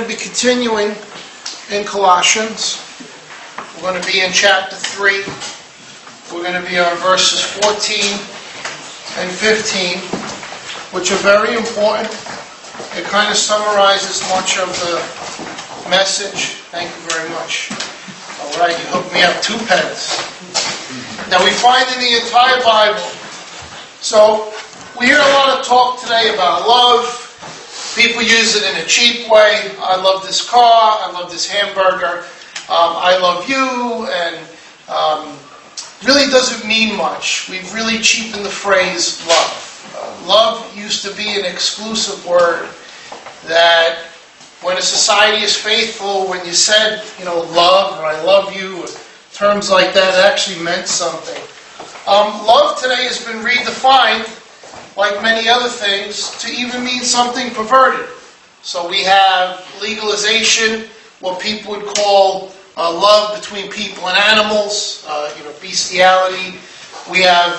to be continuing in Colossians. We're going to be in chapter 3. We're going to be on verses 14 and 15, which are very important. It kind of summarizes much of the message. Thank you very much. All right, you hooked me up 2 pens. Now we find in the entire Bible. So we hear a lot of talk today about love. People use it in a cheap way. I love this car. I love this hamburger. I love you. And really doesn't mean much. We've really cheapened the phrase love. Love used to be an exclusive word that when a society is faithful, when you said, love or I love you, or terms like that, it actually meant something. Love today has been redefined, like many other things, to even mean something perverted. So we have legalization, what people would call love between people and animals, bestiality. We have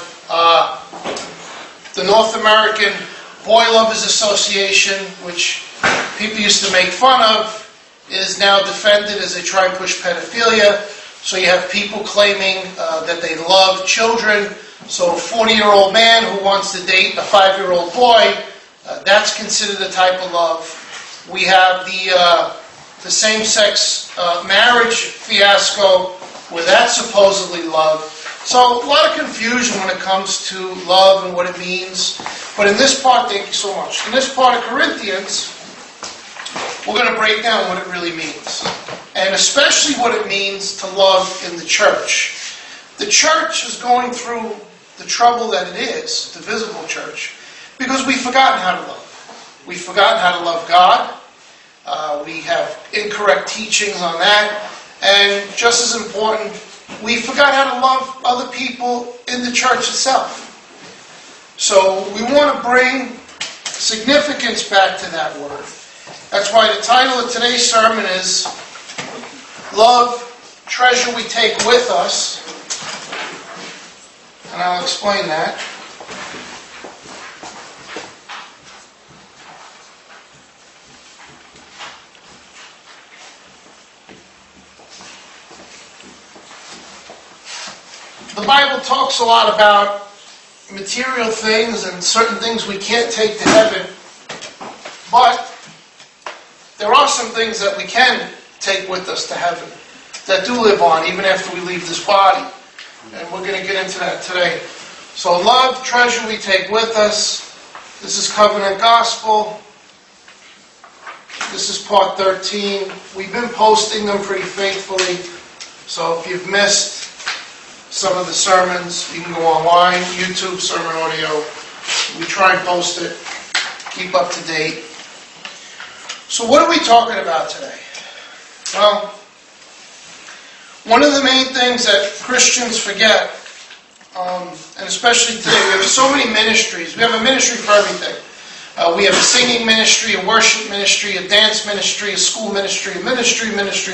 the North American Boy Lovers Association, which people used to make fun of, is now defended as they try and push pedophilia. So you have people claiming that they love children. So a 40-year-old man who wants to date a 5-year-old boy, that's considered a type of love. We have the same-sex marriage fiasco, where that's supposedly love. So a lot of confusion when it comes to love and what it means. But in this part, thank you so much. In this part of Corinthians, we're going to break down what it really means. And especially what it means to love in the church. The church is going through the trouble that it is, the visible church, because we've forgotten how to love. We've forgotten how to love God. We have incorrect teachings on that. And just as important, we forgot how to love other people in the church itself. So we want to bring significance back to that word. That's why the title of today's sermon is Love, Treasure We Take With Us. And I'll explain that. The Bible talks a lot about material things and certain things we can't take to heaven. But there are some things that we can take with us to heaven that do live on even after we leave this body. And we're going to get into that today. So love, treasure we take with us. This is Covenant Gospel. This is part 13. We've been posting them pretty faithfully. So if you've missed some of the sermons, you can go online, YouTube, Sermon Audio. We try and post it. Keep up to date. So what are we talking about today? Well, one of the main things that Christians forget, and especially today, we have so many ministries. We have a ministry for everything. We have a singing ministry, a worship ministry, a dance ministry, a school ministry, ministry.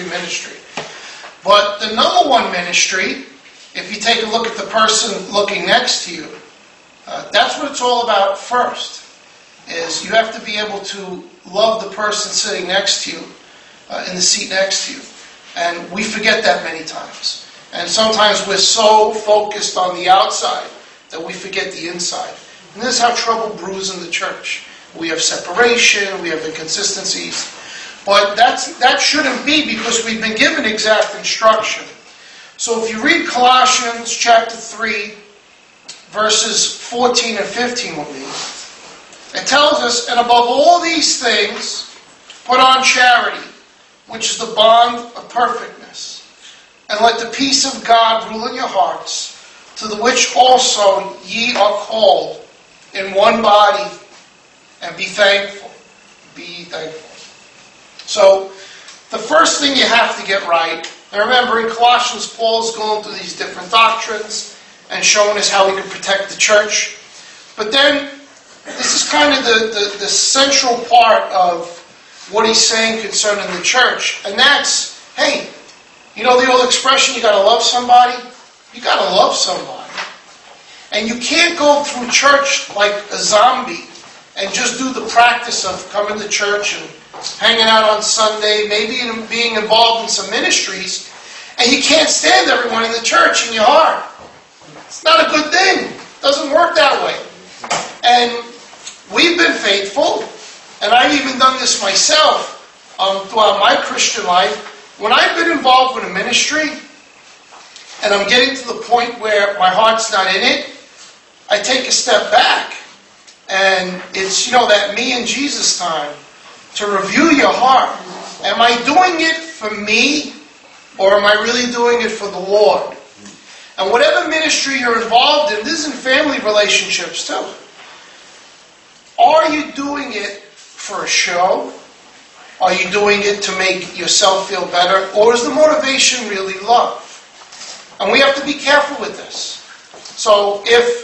But the number one ministry, if you take a look at the person looking next to you, that's what it's all about first, is you have to be able to love the person sitting next to you, in the seat next to you. And we forget that many times. And sometimes we're so focused on the outside that we forget the inside. And this is how trouble brews in the church. We have separation, we have inconsistencies. But that shouldn't be, because we've been given exact instruction. So if you read Colossians chapter 3, verses 14 and 15 with me, it tells us, and above all these things, put on charity, which is the bond of perfectness. And let the peace of God rule in your hearts, to the which also ye are called in one body, and be thankful. Be thankful. So, the first thing you have to get right, and remember in Colossians, Paul's going through these different doctrines and showing us how we can protect the church. But then, this is kind of the central part of what he's saying concerning the church. And that's, hey, the old expression, you got to love somebody? You got to love somebody. And you can't go through church like a zombie and just do the practice of coming to church and hanging out on Sunday, maybe being involved in some ministries, and you can't stand everyone in the church in your heart. It's not a good thing. It doesn't work that way. And we've been faithful, and I've even done this myself throughout my Christian life. When I've been involved with a ministry, and I'm getting to the point where my heart's not in it, I take a step back. And it's, that me and Jesus time to review your heart. Am I doing it for me, or am I really doing it for the Lord? And whatever ministry you're involved in, this is in family relationships too. Are you doing it for a show? Are you doing it to make yourself feel better? Or is the motivation really love? And we have to be careful with this. So if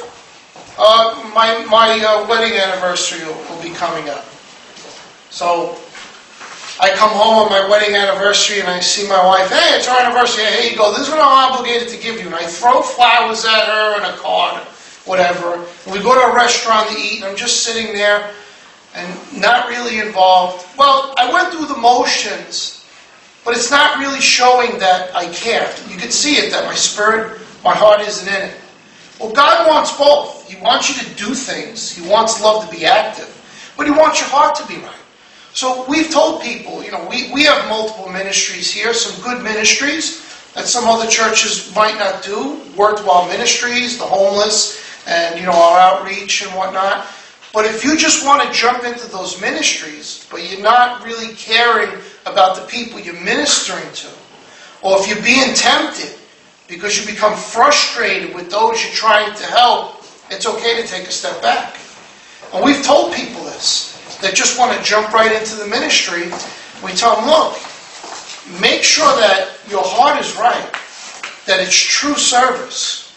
my wedding anniversary will be coming up. So I come home on my wedding anniversary and I see my wife, hey, it's our anniversary, hey, here you go, this is what I'm obligated to give you. And I throw flowers at her and a card, whatever. And we go to a restaurant to eat and I'm just sitting there and not really involved. Well, I went through the motions, but it's not really showing that I care. You can see it, that my spirit, my heart isn't in it. Well, God wants both. He wants you to do things. He wants love to be active. But He wants your heart to be right. So we've told people, we have multiple ministries here, some good ministries that some other churches might not do, worthwhile ministries, the homeless, and, our outreach and whatnot. But if you just want to jump into those ministries, but you're not really caring about the people you're ministering to, or if you're being tempted because you become frustrated with those you're trying to help, it's okay to take a step back. And we've told people this, that just want to jump right into the ministry. We tell them, look, make sure that your heart is right, that it's true service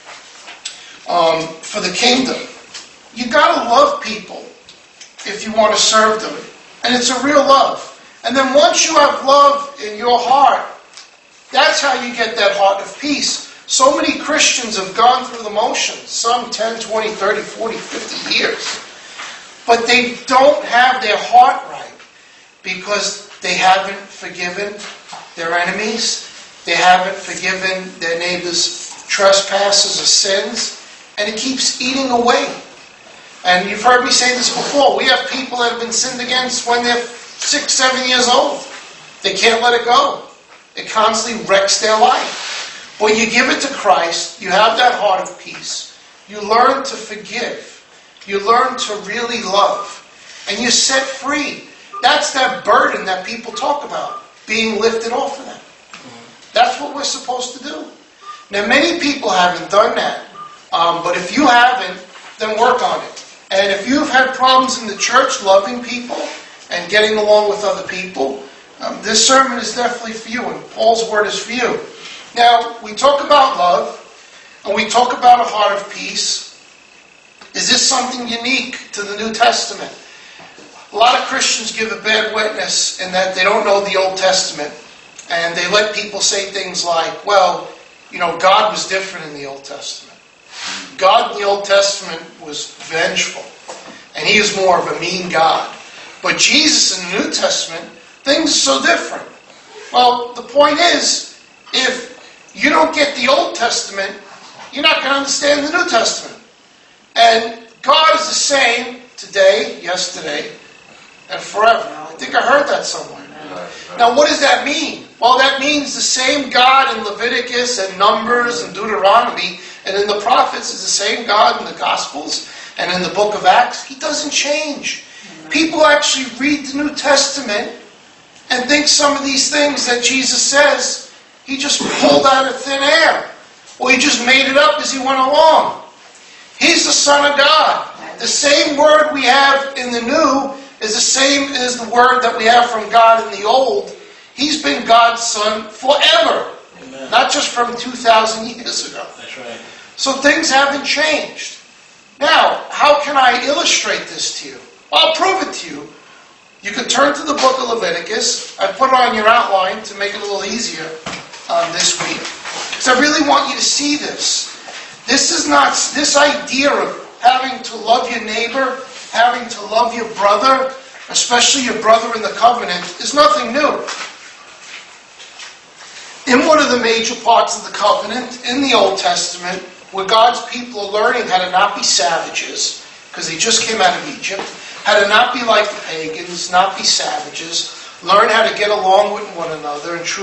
for the kingdom. You got to love people if you want to serve them. And it's a real love. And then once you have love in your heart, that's how you get that heart of peace. So many Christians have gone through the motions, some 10, 20, 30, 40, 50 years. But they don't have their heart right because they haven't forgiven their enemies. They haven't forgiven their neighbor's trespasses or sins. And it keeps eating away. And you've heard me say this before. We have people that have been sinned against when they're 6, 7 years old. They can't let it go. It constantly wrecks their life. When you give it to Christ, you have that heart of peace. You learn to forgive. You learn to really love. And you're set free. That's that burden that people talk about, being lifted off of them. That's what we're supposed to do. Now, many people haven't done that. But if you haven't, then work on it. And if you've had problems in the church loving people and getting along with other people, this sermon is definitely for you, and Paul's word is for you. Now, we talk about love, and we talk about a heart of peace. Is this something unique to the New Testament? A lot of Christians give a bad witness in that they don't know the Old Testament, and they let people say things like, well, God was different in the Old Testament. God in the Old Testament was vengeful, and He is more of a mean God. But Jesus in the New Testament, things are so different. Well, the point is, if you don't get the Old Testament, you're not going to understand the New Testament. And God is the same today, yesterday, and forever. I think I heard that somewhere. Now, what does that mean? Well, that means the same God in Leviticus and Numbers and Deuteronomy and in the prophets is the same God in the Gospels and in the book of Acts. He doesn't change. People actually read the New Testament and think some of these things that Jesus says, He just pulled out of thin air. Or He just made it up as He went along. He's the Son of God. The same word we have in the New is the same as the word that we have from God in the Old. He's been God's Son forever. Amen. Not just from 2,000 years ago. That's right. So things haven't changed. Now, how can I illustrate this to you? Well, I'll prove it to you. You can turn to the book of Leviticus. I put it on your outline to make it a little easier this week. Because I really want you to see this. This is not, this idea of having to love your neighbor, having to love your brother, especially your brother in the covenant, is nothing new. In one of the major parts of the covenant, in the Old Testament, where God's people are learning how to not be savages, because they just came out of Egypt, how to not be like the pagans, not be savages, learn how to get along with one another and truly